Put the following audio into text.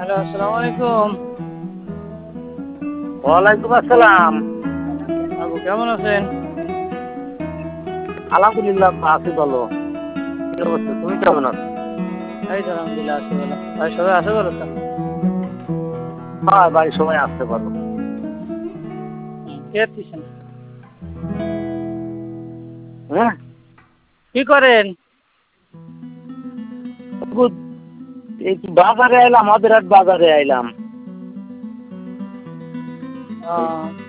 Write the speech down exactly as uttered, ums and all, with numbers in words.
Hello, আসসালামু আলাইকুম। ওয়ালাইকুম আসসালাম। আবু কেমন আছেন? আলহামদুলিল্লাহ আছি ভালো। কি অবস্থা? তুমি কেমন আছো? এই তো আলহামদুলিল্লাহ আছি ভালো। ভাই সবাই আছে ভালো তো? হ্যাঁ বাড়ির সবাই আসতে ভালো। হুম, কে আছেন? হ্যাঁ কি করেন? বুঝ- এই তো বাজারে আইলাম, আমাদের হাট বাজারে আইলাম। ও, এই